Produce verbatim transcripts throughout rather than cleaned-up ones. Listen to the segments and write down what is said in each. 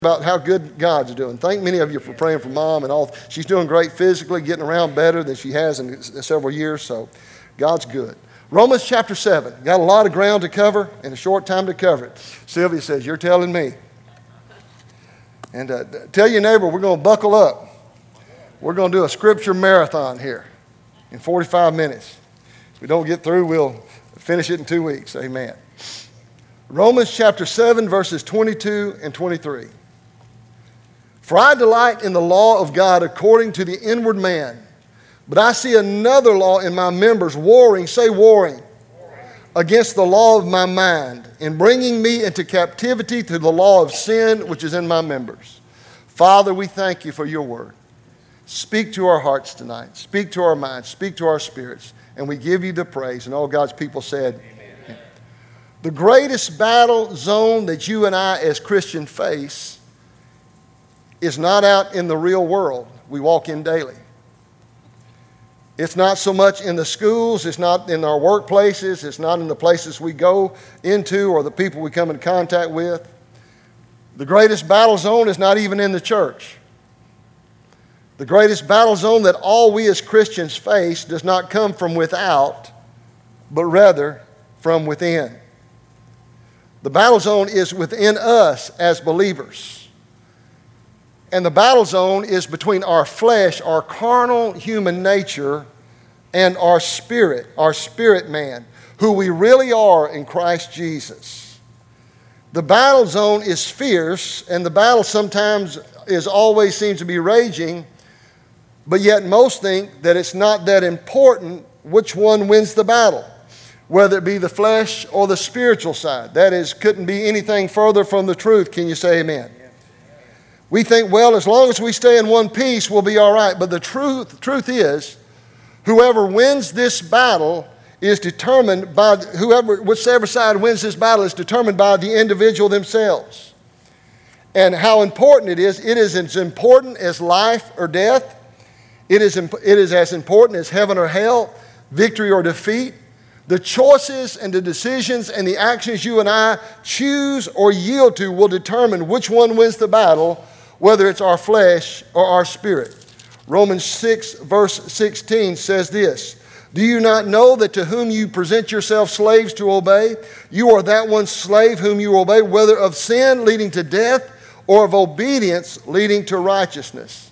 about how good God's doing. Thank many of you for praying for Mom and all. She's doing great physically, getting around better than she has in several years, so God's good. Romans chapter seven. Got a lot of ground to cover and a short time to cover it. Sylvia says, you're telling me. And uh, tell your neighbor, we're going to buckle up. We're going to do a scripture marathon here in forty-five minutes. If we don't get through, we'll finish it in two weeks. Amen. Romans chapter seven, verses twenty-two and twenty-three. For I delight in the law of God according to the inward man, but I see another law in my members, warring, say warring, warring, against the law of my mind, and bringing me into captivity to the law of sin which is in my members. Father, we thank you for your word. Speak to our hearts tonight. Speak to our minds. Speak to our spirits. And we give you the praise. And all God's people said, amen. The greatest battle zone that you and I as Christians face is not out in the real world we walk in daily. It's not so much in the schools, it's not in our workplaces, it's not in the places we go into or the people we come in contact with. The greatest battle zone is not even in the church. The greatest battle zone that all we as Christians face does not come from without, but rather from within. The battle zone is within us as believers. And the battle zone is between our flesh, our carnal human nature, and our spirit, our spirit man, who we really are in Christ Jesus. The battle zone is fierce, and the battle sometimes is always seems to be raging, but yet most think that it's not that important which one wins the battle, whether it be the flesh or the spiritual side. That is, couldn't be anything further from the truth. Can you say amen? We think, well, as long as we stay in one piece, we'll be all right. But the truth, truth is, whoever wins this battle is determined by, whoever, whichever side wins this battle is determined by the individual themselves. And how important it is, it is as important as life or death. It is, it is as important as heaven or hell, victory or defeat. The choices and the decisions and the actions you and I choose or yield to will determine which one wins the battle, whether it's our flesh or our spirit. Romans six, verse sixteen says this, do you not know that to whom you present yourselves slaves to obey, you are that one slave whom you obey, whether of sin leading to death or of obedience leading to righteousness?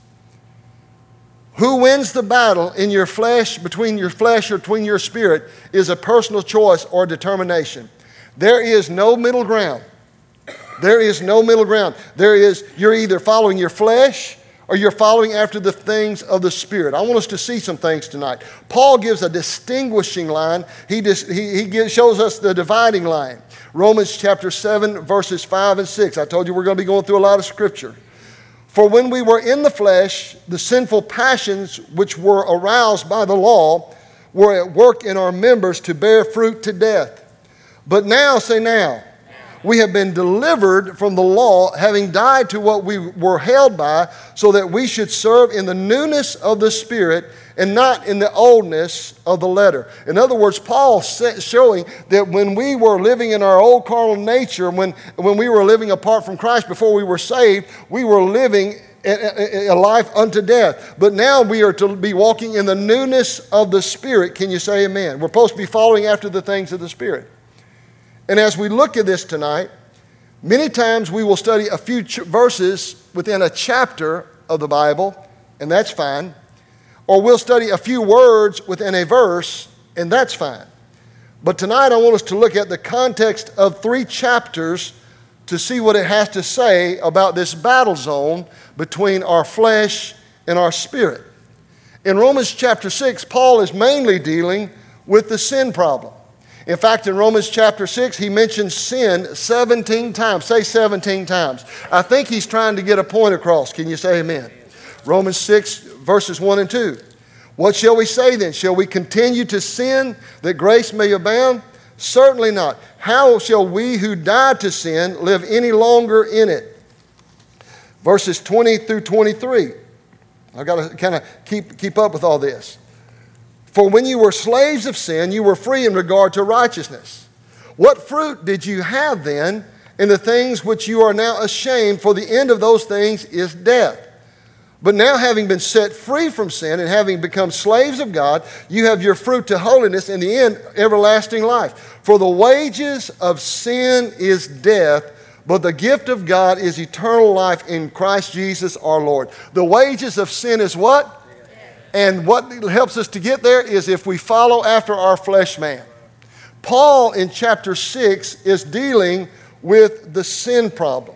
Who wins the battle in your flesh, between your flesh or between your spirit, is a personal choice or determination. There is no middle ground. There is no middle ground. There is, you're either following your flesh or you're following after the things of the Spirit. I want us to see some things tonight. Paul gives a distinguishing line. He, dis, he, he gives, shows us the dividing line. Romans chapter seven, verses five and six. I told you we're going to be going through a lot of scripture. For when we were in the flesh, the sinful passions which were aroused by the law were at work in our members to bear fruit to death. But now, say now, we have been delivered from the law, having died to what we were held by, so that we should serve in the newness of the Spirit and not in the oldness of the letter. In other words, Paul showing that when we were living in our old carnal nature, when, when we were living apart from Christ before we were saved, we were living a life unto death. But now we are to be walking in the newness of the Spirit. Can you say amen? We're supposed to be following after the things of the Spirit. And as we look at this tonight, many times we will study a few ch- verses within a chapter of the Bible, and that's fine. Or we'll study a few words within a verse, and that's fine. But tonight I want us to look at the context of three chapters to see what it has to say about this battle zone between our flesh and our spirit. In Romans chapter six, Paul is mainly dealing with the sin problem. In fact, in Romans chapter six, he mentions sin seventeen times. Say seventeen times. I think he's trying to get a point across. Can you say amen? Romans six, verses one and two. What shall we say then? Shall we continue to sin that grace may abound? Certainly not. How shall we who died to sin live any longer in it? Verses twenty through twenty-three. I've got to kind of keep, keep up with all this. For when you were slaves of sin, you were free in regard to righteousness. What fruit did you have then and the things which you are now ashamed, for the end of those things is death. But now having been set free from sin and having become slaves of God, you have your fruit to holiness, and the end, everlasting life. For the wages of sin is death, but the gift of God is eternal life in Christ Jesus our Lord. The wages of sin is what? And what helps us to get there is if we follow after our flesh man. Paul in chapter six is dealing with the sin problem.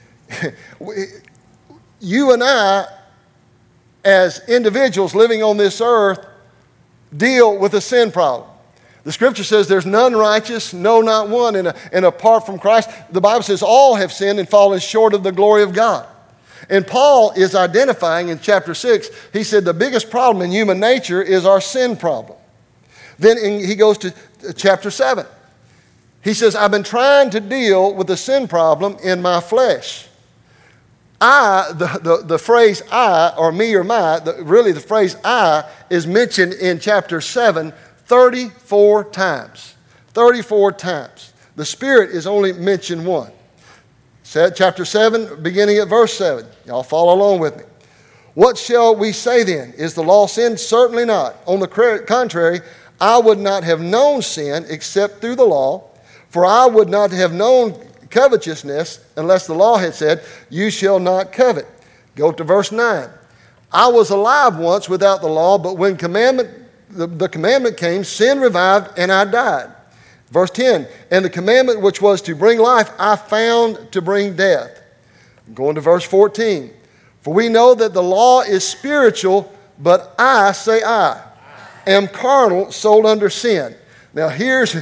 You and I, as individuals living on this earth, deal with a sin problem. The scripture says there's none righteous, no, not one. And, and apart from Christ, the Bible says all have sinned and fallen short of the glory of God. And Paul is identifying in chapter six, he said the biggest problem in human nature is our sin problem. Then in, he goes to chapter seven. He says, I've been trying to deal with the sin problem in my flesh. I, the, the, the phrase I, or me or my, the, really the phrase I is mentioned in chapter seven thirty-four times. thirty-four times. The Spirit is only mentioned one. Chapter seven, beginning at verse seven. Y'all follow along with me. What shall we say then? Is the law sin? Certainly not. On the contrary, I would not have known sin except through the law, for I would not have known covetousness unless the law had said, you shall not covet. Go to verse nine. I was alive once without the law, but when commandment, the, the commandment came, sin revived and I died. Verse ten, and the commandment which was to bring life, I found to bring death. Going to verse fourteen. For we know that the law is spiritual, but I, say I, am carnal, sold under sin. Now here's,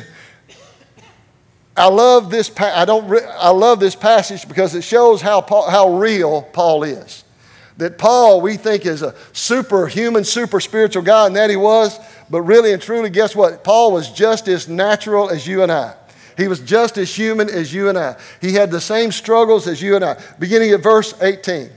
I love this. I don't. I love this passage because it shows how Paul, how real Paul is. That Paul we think is a superhuman, super spiritual guy, and that he was. But really and truly, guess what? Paul was just as natural as you and I. He was just as human as you and I. He had the same struggles as you and I. Beginning at verse eighteen.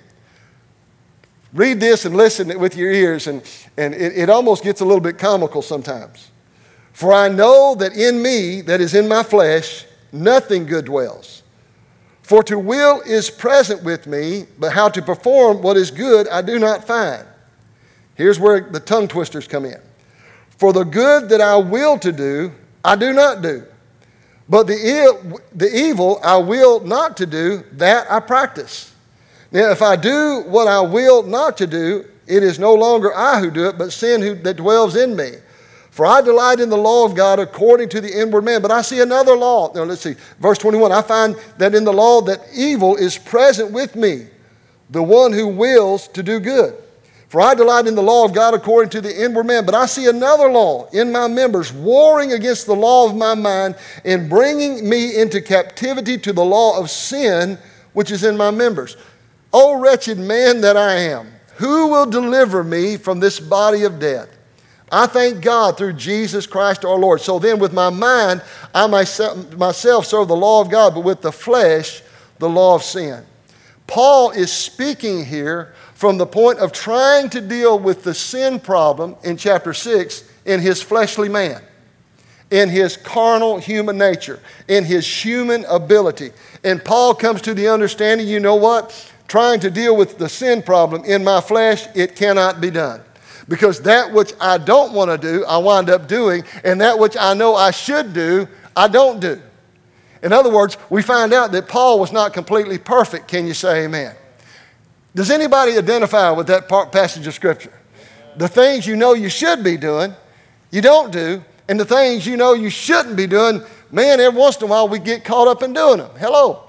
Read this and listen with your ears, and, and it, it almost gets a little bit comical sometimes. For I know that in me, that is in my flesh, nothing good dwells. For to will is present with me, but how to perform what is good I do not find. Here's where the tongue twisters come in. For the good that I will to do, I do not do. But the, ill, the evil I will not to do, that I practice. Now, if I do what I will not to do, it is no longer I who do it, but sin who, that dwells in me. For I delight in the law of God according to the inward man. But I see another law. Now, let's see. Verse twenty-one. I find that in the law that evil is present with me, the one who wills to do good. For I delight in the law of God according to the inward man. But I see another law in my members, warring against the law of my mind, and bringing me into captivity to the law of sin, which is in my members. O wretched man that I am, who will deliver me from this body of death? I thank God through Jesus Christ our Lord. So then with my mind, I myself, myself serve the law of God, but with the flesh, the law of sin. Paul is speaking here from the point of trying to deal with the sin problem in chapter six in his fleshly man, in his carnal human nature, in his human ability. And Paul comes to the understanding, you know what? Trying to deal with the sin problem in my flesh, it cannot be done. Because that which I don't want to do, I wind up doing, and that which I know I should do, I don't do. In other words, we find out that Paul was not completely perfect. Can you say amen? Does anybody identify with that part, passage of Scripture? The things you know you should be doing, you don't do, and the things you know you shouldn't be doing, man, every once in a while we get caught up in doing them. Hello.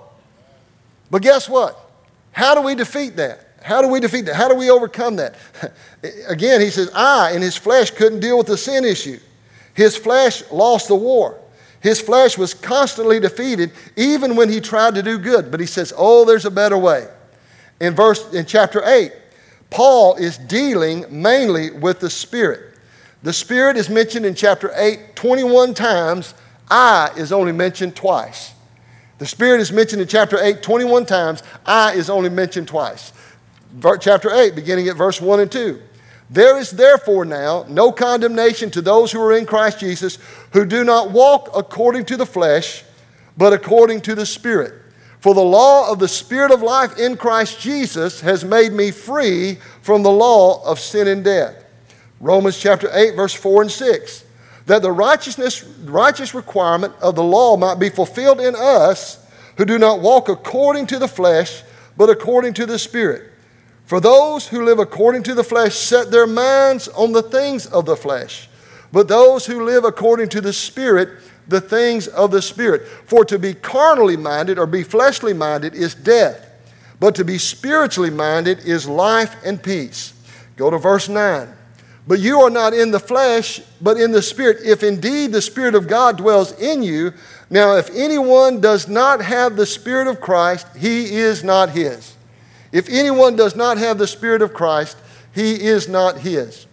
But guess what? How do we defeat that? How do we defeat that? How do we overcome that? Again, he says, I in his flesh couldn't deal with the sin issue. His flesh lost the war. His flesh was constantly defeated even when he tried to do good. But he says, oh, there's a better way. In verse, in chapter eight, Paul is dealing mainly with the Spirit. The Spirit is mentioned in chapter eight twenty-one times. I is only mentioned twice. The Spirit is mentioned in chapter eight twenty-one times. I is only mentioned twice. Chapter eight, beginning at verse one and two. There is therefore now no condemnation to those who are in Christ Jesus, who do not walk according to the flesh, but according to the Spirit. For the law of the Spirit of life in Christ Jesus has made me free from the law of sin and death. Romans chapter eight, verse four and six. That the righteousness, righteous requirement of the law might be fulfilled in us who do not walk according to the flesh, but according to the Spirit. For those who live according to the flesh set their minds on the things of the flesh, but those who live according to the Spirit, the things of the Spirit. For to be carnally minded or be fleshly minded is death, but to be spiritually minded is life and peace. Go to verse nine. But you are not in the flesh, but in the Spirit, if indeed the Spirit of God dwells in you. Now, if anyone does not have the Spirit of Christ, he is not his. If anyone does not have the Spirit of Christ, he is not his.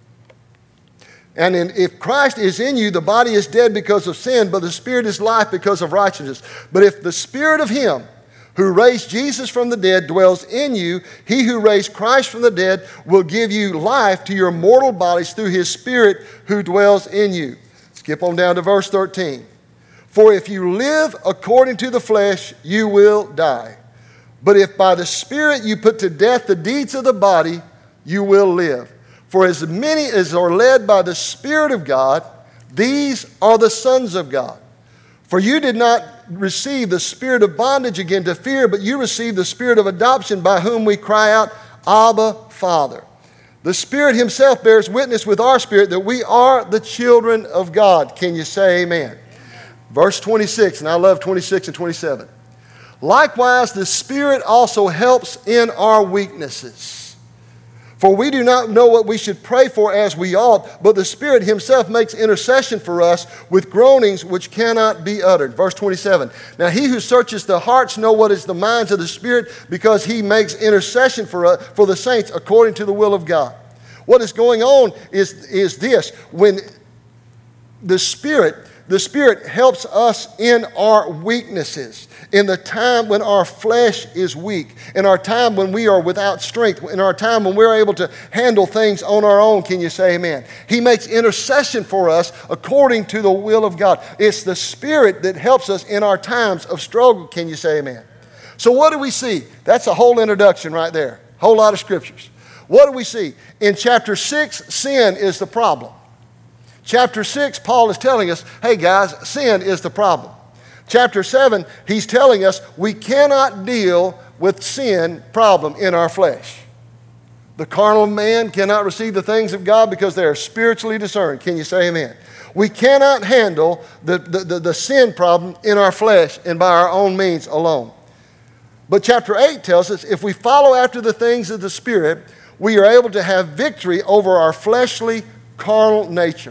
And in, if Christ is in you, the body is dead because of sin, but the Spirit is life because of righteousness. But if the Spirit of Him who raised Jesus from the dead dwells in you, He who raised Christ from the dead will give you life to your mortal bodies through His Spirit who dwells in you. Skip on down to verse thirteen. For if you live according to the flesh, you will die. But if by the Spirit you put to death the deeds of the body, you will live. For as many as are led by the Spirit of God, these are the sons of God. For you did not receive the spirit of bondage again to fear, but you received the Spirit of adoption by whom we cry out, Abba, Father. The Spirit Himself bears witness with our spirit that we are the children of God. Can you say amen? Verse twenty-six, and I love twenty-six and twenty-seven. Likewise, the Spirit also helps in our weaknesses. For we do not know what we should pray for as we ought, but the Spirit Himself makes intercession for us with groanings which cannot be uttered. Verse twenty-seven. Now He who searches the hearts knows what is the minds of the Spirit, because He makes intercession for us, for the saints according to the will of God. What is going on is, is this. When the Spirit... The Spirit helps us in our weaknesses, in the time when our flesh is weak, in our time when we are without strength, in our time when we're able to handle things on our own. Can you say amen? He makes intercession for us according to the will of God. It's the Spirit that helps us in our times of struggle. Can you say amen? So what do we see? That's a whole introduction right there. A whole lot of scriptures. What do we see? In chapter six, sin is the problem. Chapter six, Paul is telling us, hey guys, sin is the problem. Chapter seven, he's telling us we cannot deal with sin problem in our flesh. The carnal man cannot receive the things of God because they are spiritually discerned. Can you say amen? We cannot handle the, the, the, the sin problem in our flesh and by our own means alone. But chapter eight tells us if we follow after the things of the Spirit, we are able to have victory over our fleshly, carnal nature.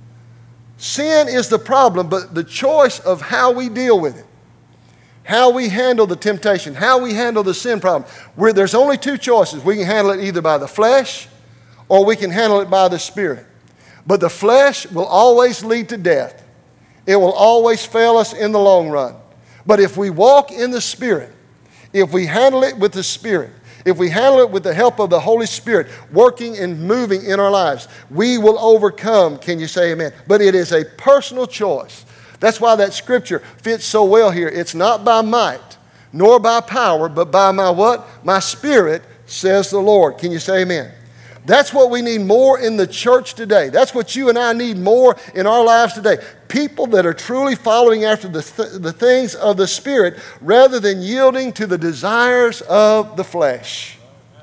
Sin is the problem, but the choice of how we deal with it, how we handle the temptation, how we handle the sin problem, where there's only two choices. We can handle it either by the flesh or we can handle it by the Spirit. But the flesh will always lead to death. It will always fail us in the long run. But if we walk in the Spirit, if we handle it with the Spirit, if we handle it with the help of the Holy Spirit working and moving in our lives, we will overcome. Can you say amen? But it is a personal choice. That's why that scripture fits so well here. It's not by might, nor by power, but by my what? My Spirit, says the Lord. Can you say amen? That's what we need more in the church today. That's what you and I need more in our lives today. People that are truly following after the, th- the things of the Spirit rather than yielding to the desires of the flesh.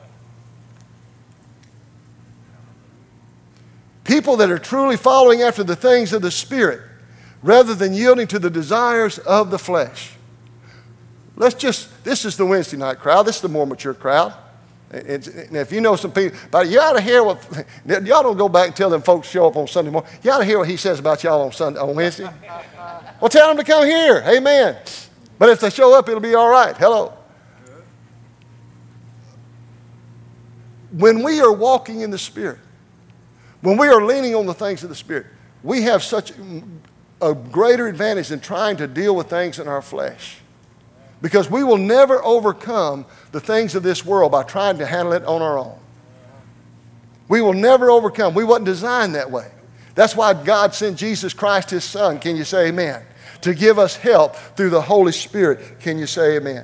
People that are truly following after the things of the Spirit rather than yielding to the desires of the flesh. Let's just, this is the Wednesday night crowd. This is the more mature crowd. It's, and if you know some people, but you ought to hear what, y'all don't go back and tell them folks show up on Sunday morning. You ought to hear what he says about y'all on Sunday, on Wednesday. Well, tell them to come here. Amen. But if they show up, it'll be all right. Hello. When we are walking in the Spirit, when we are leaning on the things of the Spirit, we have such a greater advantage than trying to deal with things in our flesh. Because we will never overcome the things of this world by trying to handle it on our own. We will never overcome. We wasn't designed that way. That's why God sent Jesus Christ, His Son. Can you say amen? to give us help through the Holy Spirit. Can you say amen?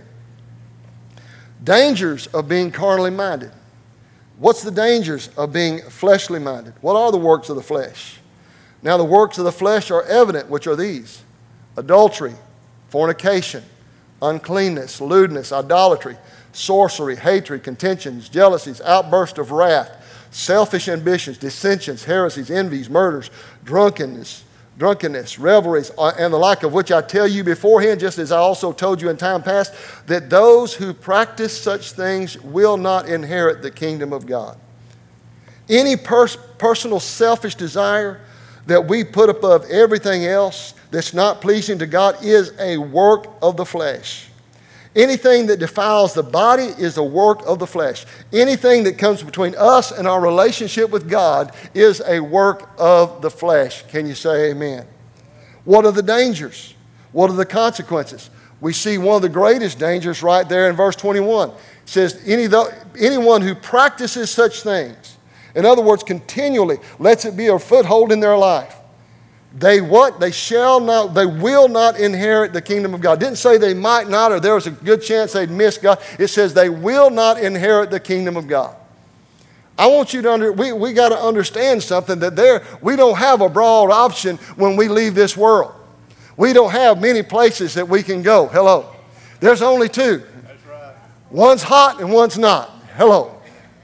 Dangers of being carnally minded. What's the dangers of being fleshly minded? What are the works of the flesh? Now the works of the flesh are evident, which are these: adultery, fornication, uncleanness, lewdness, idolatry, sorcery, hatred, contentions, jealousies, outbursts of wrath, selfish ambitions, dissensions, heresies, envies, murders, drunkenness, drunkenness, revelries, and the like, of which I tell you beforehand, just as I also told you in time past, that those who practice such things will not inherit the kingdom of God. Any pers- personal selfish desire that we put above everything else that's not pleasing to God is a work of the flesh. Anything that defiles the body is a work of the flesh. Anything that comes between us and our relationship with God is a work of the flesh. Can you say amen? What are the dangers? What are the consequences? We see one of the greatest dangers right there in verse twenty-one. It says, Any, anyone who practices such things, in other words, continually lets it be a foothold in their life, They what? They shall not, they will not inherit the kingdom of God. It didn't say they might not, or there was a good chance they'd miss God. It says they will not inherit the kingdom of God. I want you to under, we, we got to understand something, that there, we don't have a broad option when we leave this world. We don't have many places that we can go. Hello. There's only two. That's right. One's hot and one's not. Hello.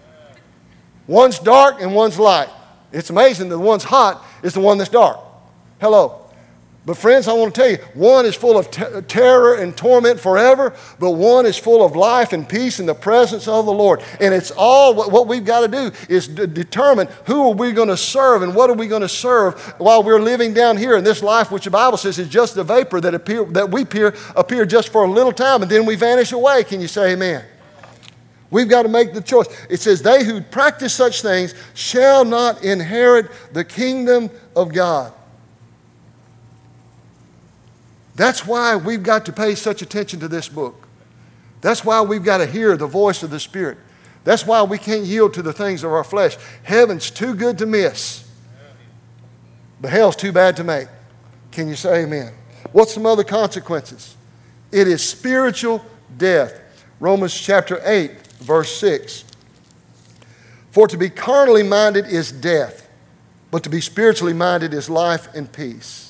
One's dark and one's light. It's amazing that the one's hot is the one that's dark. Hello. But friends, I want to tell you, one is full of ter- terror and torment forever, but one is full of life and peace in the presence of the Lord. And it's all, what, what we've got to do is d- determine who are we going to serve and what are we going to serve while we're living down here in this life, which the Bible says is just a vapor that, appear, that we appear, appear just for a little time and then we vanish away. Can you say amen? We've got to make the choice. It says, they who practice such things shall not inherit the kingdom of God. That's why we've got to pay such attention to this book. That's why we've got to hear the voice of the Spirit. That's why we can't yield to the things of our flesh. Heaven's too good to miss, but hell's too bad to make. Can you say amen? What's some other consequences? It is spiritual death. Romans chapter eight, verse six. For to be carnally minded is death, but to be spiritually minded is life and peace.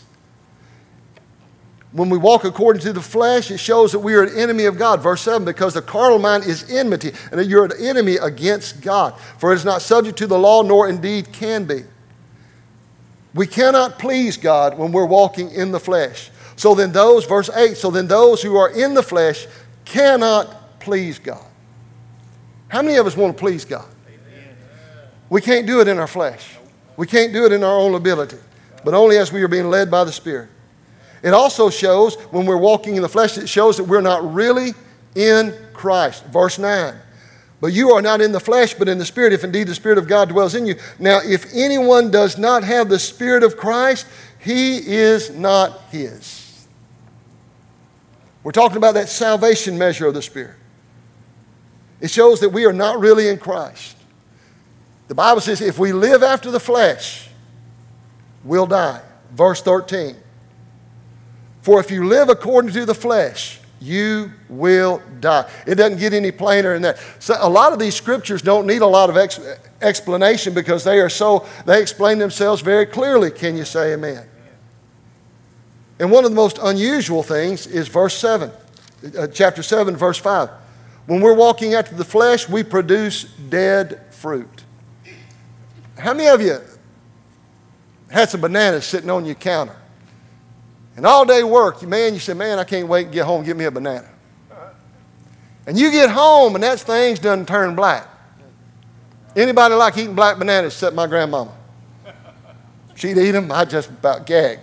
When we walk according to the flesh, it shows that we are an enemy of God. Verse seven, because the carnal mind is enmity, and that you're an enemy against God. For it is not subject to the law, nor indeed can be. We cannot please God when we're walking in the flesh. So then those, verse eight, so then those who are in the flesh cannot please God. How many of us want to please God? Amen. We can't do it in our flesh. We can't do it in our own ability, but only as we are being led by the Spirit. It also shows, when we're walking in the flesh, it shows that we're not really in Christ. Verse nine. But you are not in the flesh, but in the Spirit, if indeed the Spirit of God dwells in you. Now, if anyone does not have the Spirit of Christ, he is not his. We're talking about that salvation measure of the Spirit. It shows that we are not really in Christ. The Bible says if we live after the flesh, we'll die. Verse thirteen. For if you live according to the flesh, you will die. It doesn't get any plainer than that. So a lot of these scriptures don't need a lot of ex- explanation because they are so, they explain themselves very clearly. Can you say amen? And one of the most unusual things is verse seven, uh, chapter seven, verse five. When we're walking after the flesh, we produce dead fruit. How many of you had some bananas sitting on your counter? And all day work, man, you say, man, I can't wait to get home and get me a banana. And you get home and that thing's done turned black. Anybody like eating black bananas except my grandmama? She'd eat them, I'd just about gag.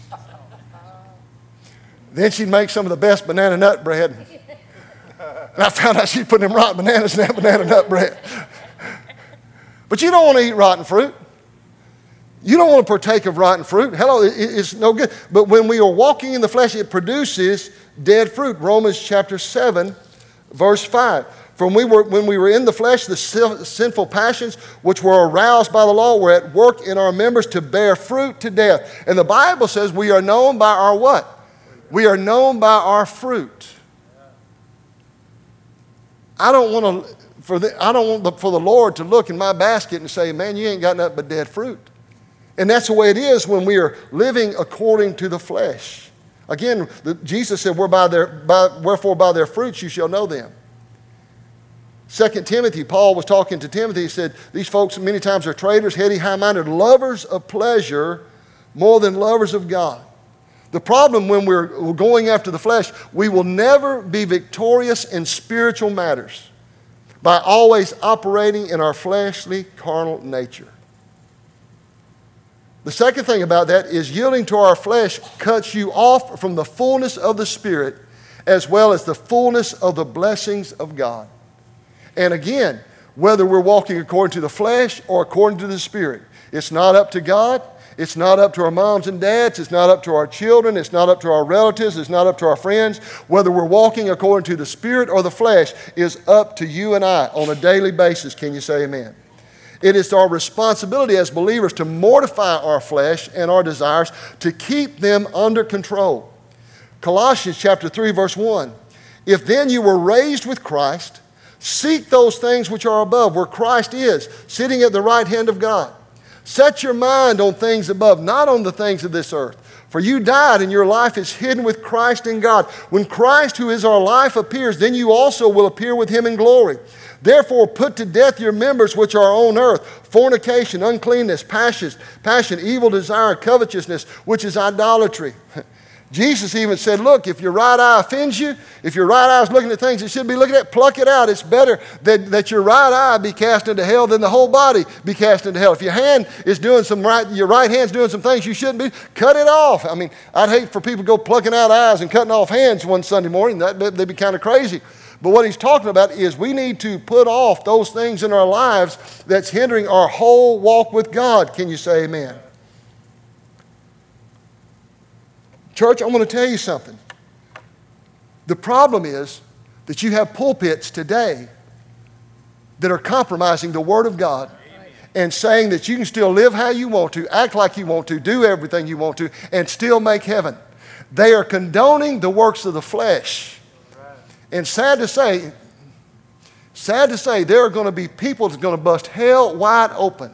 Then she'd make some of the best banana nut bread. And I found out she'd put them rotten bananas in that banana nut bread. But you don't want to eat rotten fruit. You don't want to partake of rotten fruit. Hello, it's no good. But when we are walking in the flesh, it produces dead fruit. Romans chapter seven, verse five. For when we were, when we were in the flesh, the sinful passions which were aroused by the law were at work in our members to bear fruit to death. And the Bible says we are known by our what? We are known by our fruit. I don't want to, for the, I don't want the, for the Lord to look in my basket and say, man, you ain't got nothing but dead fruit. And that's the way it is when we are living according to the flesh. Again, the, Jesus said, We're by their, by, wherefore by their fruits you shall know them. Second Timothy, Paul was talking to Timothy. He said, these folks many times are traitors, heady, high-minded, lovers of pleasure more than lovers of God. The problem when we're going after the flesh, we will never be victorious in spiritual matters by always operating in our fleshly, carnal nature. The second thing about that is yielding to our flesh cuts you off from the fullness of the Spirit as well as the fullness of the blessings of God. And again, whether we're walking according to the flesh or according to the Spirit, it's not up to God. It's not up to our moms and dads. It's not up to our children. It's not up to our relatives. It's not up to our friends. Whether we're walking according to the Spirit or the flesh is up to you and I on a daily basis. Can you say amen? It is our responsibility as believers to mortify our flesh and our desires to keep them under control. Colossians chapter three, verse one. If then you were raised with Christ, seek those things which are above, where Christ is, sitting at the right hand of God. Set your mind on things above, not on the things of this earth. For you died, and your life is hidden with Christ in God. When Christ, who is our life, appears, then you also will appear with him in glory. Therefore, put to death your members which are on earth, fornication, uncleanness, passion, passion, evil desire, covetousness, which is idolatry. Jesus even said, look, if your right eye offends you, if your right eye is looking at things it should be looking at, pluck it out. It's better that, that your right eye be cast into hell than the whole body be cast into hell. If your hand is doing some right, your right hand's doing some things you shouldn't be, cut it off. I mean, I'd hate for people to go plucking out eyes and cutting off hands one Sunday morning. That, they'd be kind of crazy. But what he's talking about is we need to put off those things in our lives that's hindering our whole walk with God. Can you say amen? Church, I'm going to tell you something. The problem is that you have pulpits today that are compromising the Word of God and saying that you can still live how you want to, act like you want to, do everything you want to, and still make heaven. They are condoning the works of the flesh. And sad to say, sad to say, there are going to be people that's going to bust hell wide open.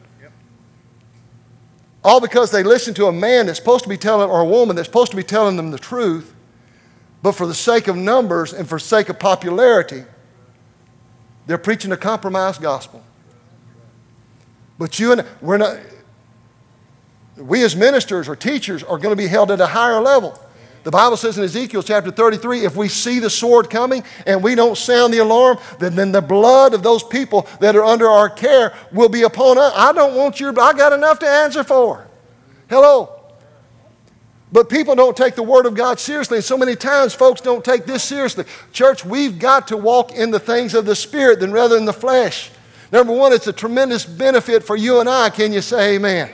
All because they listen to a man that's supposed to be telling, or a woman that's supposed to be telling them the truth, but for the sake of numbers and for the sake of popularity, they're preaching a compromised gospel. But you and we're not, we as ministers or teachers are going to be held at a higher level. The Bible says in Ezekiel chapter thirty-three, if we see the sword coming and we don't sound the alarm, then, then the blood of those people that are under our care will be upon us. I don't want your, I got enough to answer for. Hello. But people don't take the Word of God seriously. And so many times folks don't take this seriously. Church, we've got to walk in the things of the Spirit than rather than the flesh. Number one, it's a tremendous benefit for you and I. Can you say amen?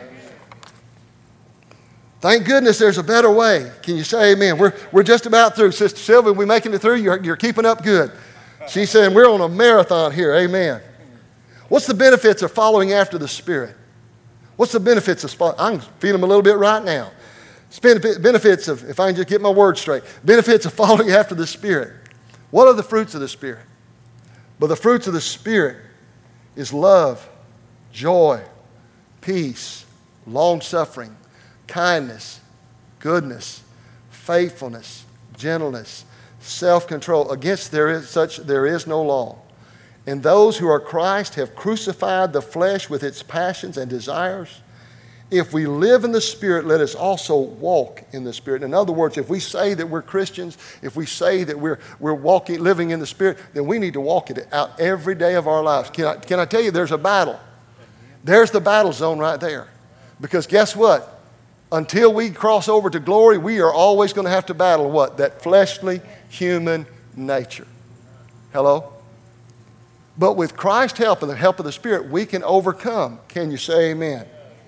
Thank goodness there's a better way. Can you say amen? We're, we're just about through. Sister Sylvia, we're making it through. You're, you're keeping up good. She's saying we're on a marathon here. Amen. What's the benefits of following after the Spirit? What's the benefits of, I can feel them a little bit right now. Benefits of, if I can just get my words straight, benefits of following after the Spirit. What are the fruits of the Spirit? But the fruits of the Spirit is love, joy, peace, long-suffering, kindness, goodness, faithfulness, gentleness, self-control. Against there is such there is no law. And those who are Christ have crucified the flesh with its passions and desires. If we live in the Spirit, let us also walk in the Spirit. In other words, if we say that we're Christians, if we say that we're, we're walking, living in the Spirit, then we need to walk it out every day of our lives. Can I, can I tell you, there's a battle. There's the battle zone right there. Because guess what? Until we cross over to glory, we are always going to have to battle what? That fleshly human nature. Hello? But with Christ's help and the help of the Spirit, we can overcome. Can you say amen?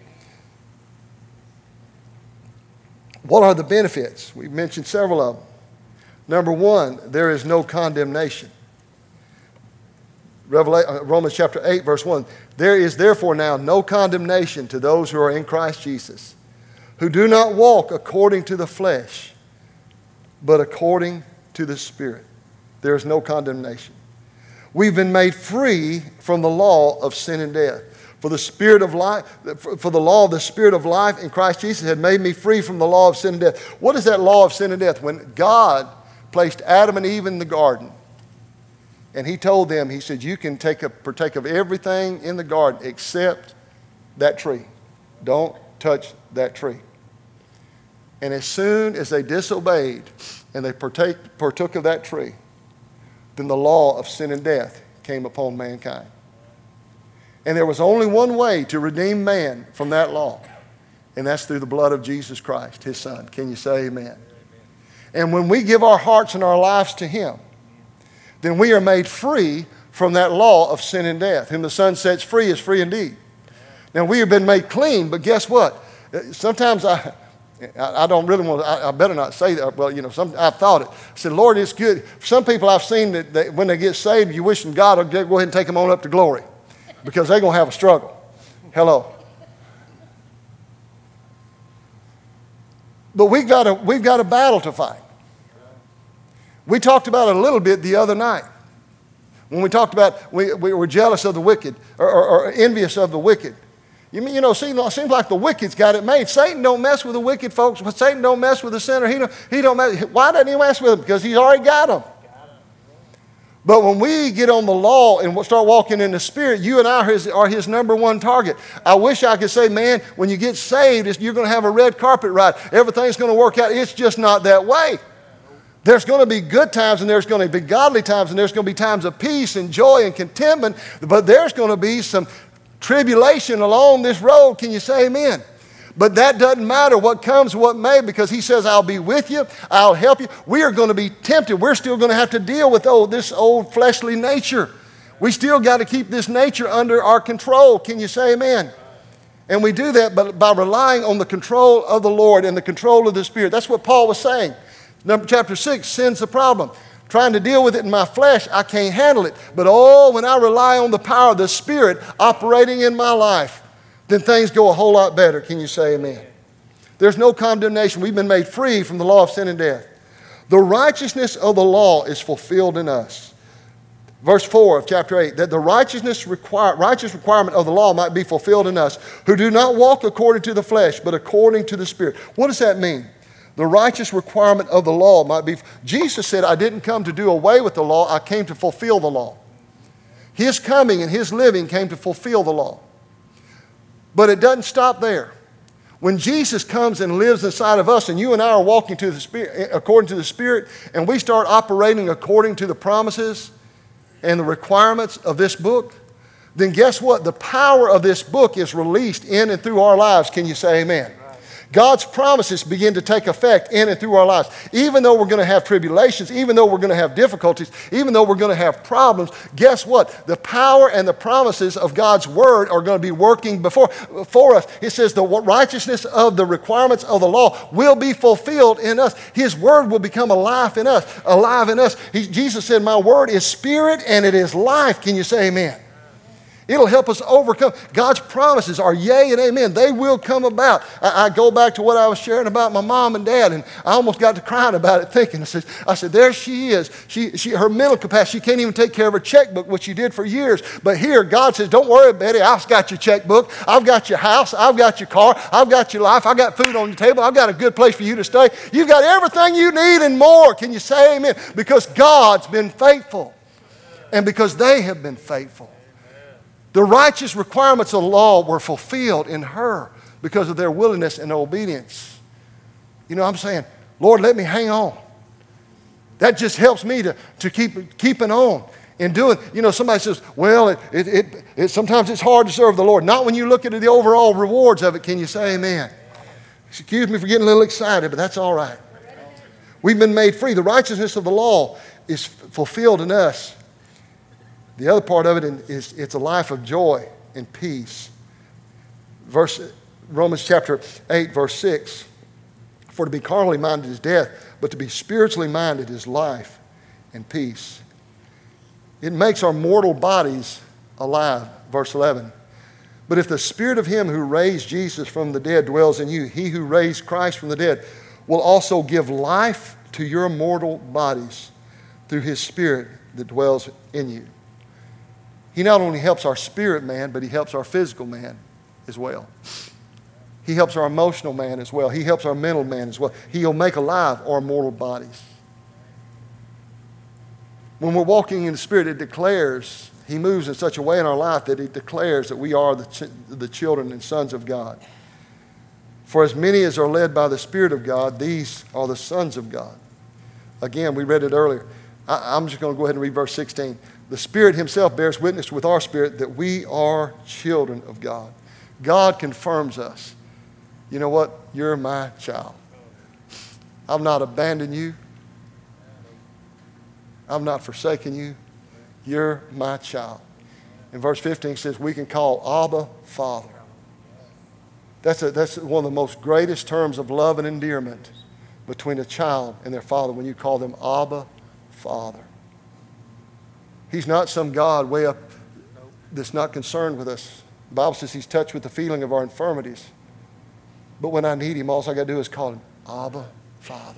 What are the benefits? We've mentioned several of them. Number one, there is no condemnation. Revelation, Romans chapter eight, verse one. There is therefore now no condemnation to those who are in Christ Jesus, who do not walk according to the flesh, but according to the Spirit. There is no condemnation. We've been made free from the law of sin and death. For the spirit of life, for the law of the Spirit of life in Christ Jesus had made me free from the law of sin and death. What is that law of sin and death? When God placed Adam and Eve in the garden, and he told them, he said, you can take a, partake of everything in the garden except that tree. Don't touch that tree. And as soon as they disobeyed and they partake, partook of that tree, then the law of sin and death came upon mankind. And there was only one way to redeem man from that law, and that's through the blood of Jesus Christ, his Son. Can you say amen? Amen? And when we give our hearts and our lives to him, then we are made free from that law of sin and death. Whom the Son sets free is free indeed. Now, we have been made clean, but guess what? Sometimes I, I don't really want to, I, I better not say that. Well, you know, some, I've thought it. I said, Lord, it's good. Some people I've seen that, that when they get saved, you wish God would go ahead and take them on up to glory, because they're going to have a struggle. Hello. But we've got, a, we've got a battle to fight. We talked about it a little bit the other night. When we talked about we, we were jealous of the wicked, or, or, or envious of the wicked. You mean, you know, see, it seems like the wicked's got it made. Satan don't mess with the wicked folks. Satan don't mess with the sinner. He don't, he don't mess. Why doesn't he mess with them? Because he's already got them. But when we get on the law and start walking in the Spirit, you and I are his, are his number one target. I wish I could say, man, when you get saved, you're going to have a red carpet ride. Everything's going to work out. It's just not that way. There's going to be good times, and there's going to be godly times, and there's going to be times of peace and joy and contentment, but there's going to be some tribulation along this road. Can you say amen? But that doesn't matter what comes, what may, because he says, I'll be with you, I'll help you. We are going to be tempted. We're still going to have to deal with oh, this old fleshly nature. We still got to keep this nature under our control. Can you say amen? And we do that by, by relying on the control of the Lord and the control of the Spirit. That's what Paul was saying. Number chapter six, sin's the problem. Trying to deal with it in my flesh, I can't handle it. But oh, when I rely on the power of the Spirit operating in my life, then things go a whole lot better. Can you say amen? There's no condemnation. We've been made free from the law of sin and death. The righteousness of the law is fulfilled in us. Verse four of chapter eight, that the righteousness require, righteous requirement of the law might be fulfilled in us, who do not walk according to the flesh, but according to the Spirit. What does that mean? The righteous requirement of the law might be... Jesus said, I didn't come to do away with the law, I came to fulfill the law. His coming and his living came to fulfill the law. But it doesn't stop there. When Jesus comes and lives inside of us, and you and I are walking to the Spirit, according to the Spirit, and we start operating according to the promises and the requirements of this book, then guess what? The power of this book is released in and through our lives. Can you say amen? God's promises begin to take effect in and through our lives. Even though we're going to have tribulations, even though we're going to have difficulties, even though we're going to have problems, guess what? The power and the promises of God's Word are going to be working before, for us. It says the righteousness of the requirements of the law will be fulfilled in us. His Word will become alive in us. Alive in us. He, Jesus said, my Word is spirit and it is life. Can you say amen? It'll help us overcome. God's promises are yea and amen. They will come about. I, I go back to what I was sharing about my mom and dad, and I almost got to crying about it thinking. I said, I said there she is. She, she, her mental capacity, she can't even take care of her checkbook, which she did for years. But here, God says, don't worry, Betty. I've got your checkbook. I've got your house. I've got your car. I've got your life. I've got food on your table. I've got a good place for you to stay. You've got everything you need and more. Can you say amen? Because God's been faithful. And because they have been faithful. The righteous requirements of the law were fulfilled in her because of their willingness and obedience. You know, I'm saying, Lord, let me hang on. That just helps me to, to keep keeping on and doing. You know, somebody says, well, it, it, it, it, sometimes it's hard to serve the Lord. Not when you look at the overall rewards of it. Can you say amen? Excuse me for getting a little excited, but that's all right. We've been made free. The righteousness of the law is fulfilled in us. The other part of it is it's a life of joy and peace. Verse, Romans chapter eight, verse six. For to be carnally minded is death, but to be spiritually minded is life and peace. It makes our mortal bodies alive. Verse eleven. But if the spirit of him who raised Jesus from the dead dwells in you, he who raised Christ from the dead will also give life to your mortal bodies through His Spirit that dwells in you. He not only helps our spirit man, but He helps our physical man as well. He helps our emotional man as well. He helps our mental man as well. He'll make alive our mortal bodies. When we're walking in the Spirit, it declares, He moves in such a way in our life that it declares that we are the, ch- the children and sons of God. For as many as are led by the Spirit of God, these are the sons of God. Again, we read it earlier. I, I'm just going to go ahead and read verse sixteen. The Spirit Himself bears witness with our spirit that we are children of God. God confirms us. You know what? You're my child. I've not abandoned you. I've not forsaken you. You're my child. And verse fifteen says we can call Abba, Father. That's, a, that's one of the most greatest terms of love and endearment between a child and their father, when you call them Abba, Father. He's not some God way up that's not concerned with us. The Bible says He's touched with the feeling of our infirmities. But when I need Him, all I got to do is call Him Abba, Father.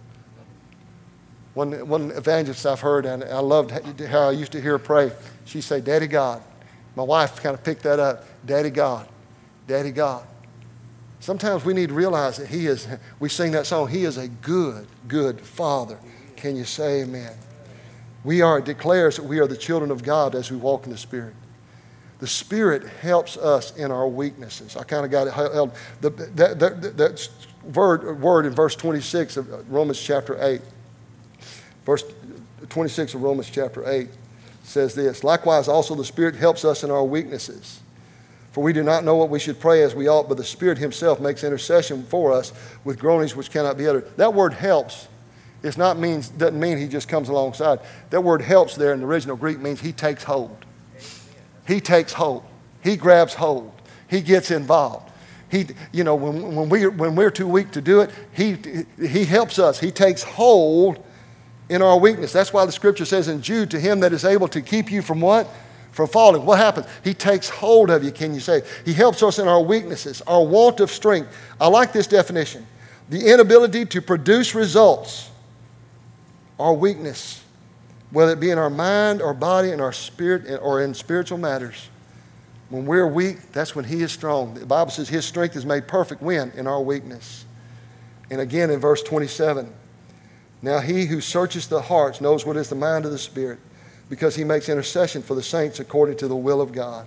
One, one evangelist I've heard, and I loved how I used to hear her pray. She'd say, Daddy God. My wife kind of picked that up. Daddy God. Daddy God. Sometimes we need to realize that He is, we sing that song, He is a good, good Father. Can you say amen? We are, it declares that we are the children of God as we walk in the Spirit. The Spirit helps us in our weaknesses. I kind of got it held. The, that, that, that word, word in verse twenty-six of Romans chapter eight. Verse twenty-six of Romans chapter eight says this, likewise also the Spirit helps us in our weaknesses. For we do not know what we should pray as we ought, but the Spirit Himself makes intercession for us with groanings which cannot be uttered. That word helps. It's not means, doesn't mean He just comes alongside. That word helps there in the original Greek means He takes hold. He takes hold. He grabs hold. He gets involved. He, you know, when, when, we, when we're too weak to do it, he, he helps us. He takes hold in our weakness. That's why the Scripture says in Jude, to Him that is able to keep you from what? From falling. What happens? He takes hold of you, can you say? He helps us in our weaknesses, our want of strength. I like this definition. The inability to produce results. Our weakness, whether it be in our mind, our body, in our spirit, or in spiritual matters. When we're weak, that's when He is strong. The Bible says His strength is made perfect when? In our weakness. And again in verse twenty-seven, now He who searches the hearts knows what is the mind of the Spirit, because He makes intercession for the saints according to the will of God.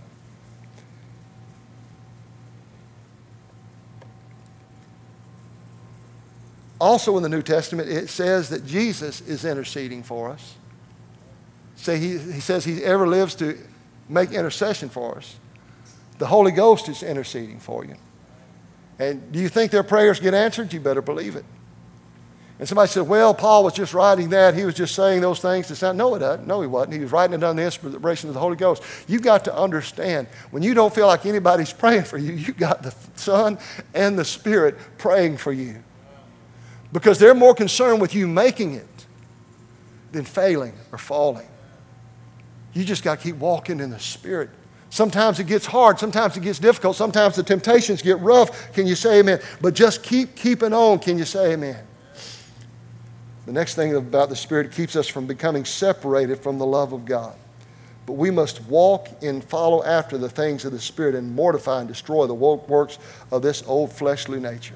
Also in the New Testament, it says that Jesus is interceding for us. Say he, he says He ever lives to make intercession for us. The Holy Ghost is interceding for you. And do you think their prayers get answered? You better believe it. And somebody said, well, Paul was just writing that. He was just saying those things to sound. No, it doesn't. No, he wasn't. He was writing it under the inspiration of the Holy Ghost. You've got to understand, when you don't feel like anybody's praying for you, you've got the Son and the Spirit praying for you. Because they're more concerned with you making it than failing or falling. You just got to keep walking in the Spirit. Sometimes it gets hard. Sometimes it gets difficult. Sometimes the temptations get rough. Can you say amen? But just keep keeping on. Can you say amen? The next thing about the Spirit, it keeps us from becoming separated from the love of God. But we must walk and follow after the things of the Spirit and mortify and destroy the works of this old fleshly nature.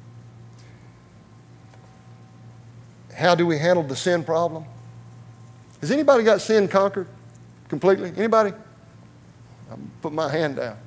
How do we handle the sin problem? Has anybody got sin conquered completely? Anybody? I'm going to put my hand down.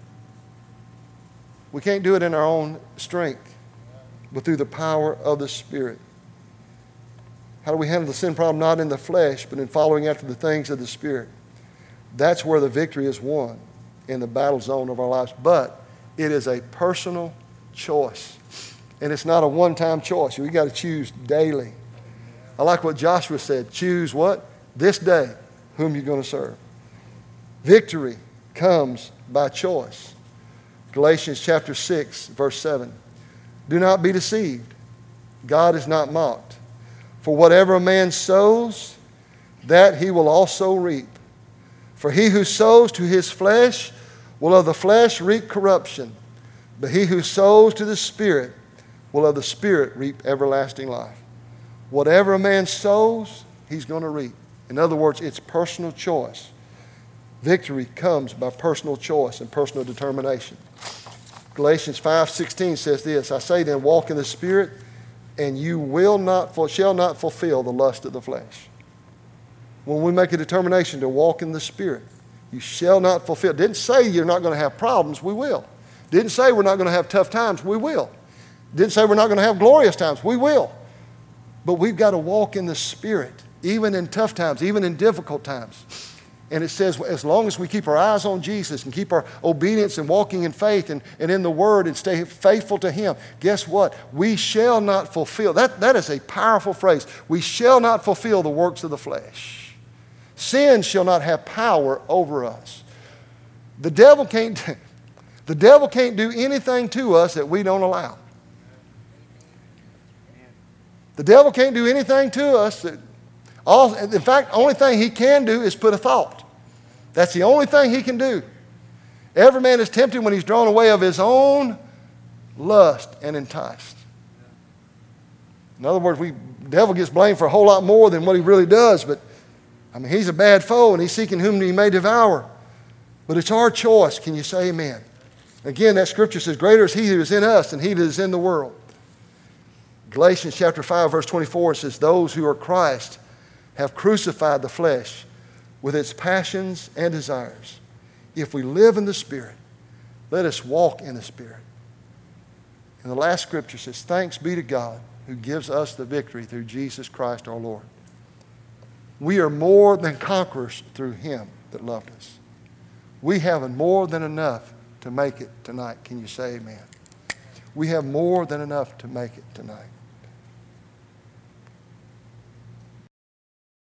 We can't do it in our own strength, but through the power of the Spirit. How do we handle the sin problem? Not in the flesh, but in following after the things of the Spirit. That's where the victory is won, in the battle zone of our lives. But it is a personal choice. And it's not a one-time choice. We've got to choose daily. I like what Joshua said. Choose what? This day whom you're going to serve. Victory comes by choice. Galatians chapter six, verse seven. Do not be deceived. God is not mocked. For whatever a man sows, that he will also reap. For he who sows to his flesh will of the flesh reap corruption. But he who sows to the Spirit will of the Spirit reap everlasting life. Whatever a man sows, he's going to reap. In other words, it's personal choice. Victory comes by personal choice and personal determination. Galatians five sixteen says this, I say then, walk in the Spirit, and you will not, shall not fulfill the lust of the flesh. When we make a determination to walk in the Spirit, you shall not fulfill. Didn't say you're not going to have problems, we will. Didn't say we're not going to have tough times, we will. Didn't say we're not going to have glorious times, we will. But we've got to walk in the Spirit, even in tough times, even in difficult times. And it says, as long as we keep our eyes on Jesus and keep our obedience and walking in faith and, and in the Word and stay faithful to Him, guess what? We shall not fulfill. That, that is a powerful phrase. We shall not fulfill the works of the flesh. Sin shall not have power over us. The devil can't, the devil can't do anything to us that we don't allow. The devil can't do anything to us that All, in fact, the only thing he can do is put a thought. That's the only thing he can do. Every man is tempted when he's drawn away of his own lust and enticed. In other words, we, the devil gets blamed for a whole lot more than what he really does, but I mean, he's a bad foe and he's seeking whom he may devour. But it's our choice. Can you say amen? Again, that scripture says, greater is he who is in us than he that is in the world. Galatians chapter five, verse twenty-four says, those who are Christ have crucified the flesh with its passions and desires. If we live in the Spirit, let us walk in the Spirit. And the last scripture says, thanks be to God who gives us the victory through Jesus Christ our Lord. We are more than conquerors through Him that loved us. We have more than enough to make it tonight. Can you say amen? We have more than enough to make it tonight.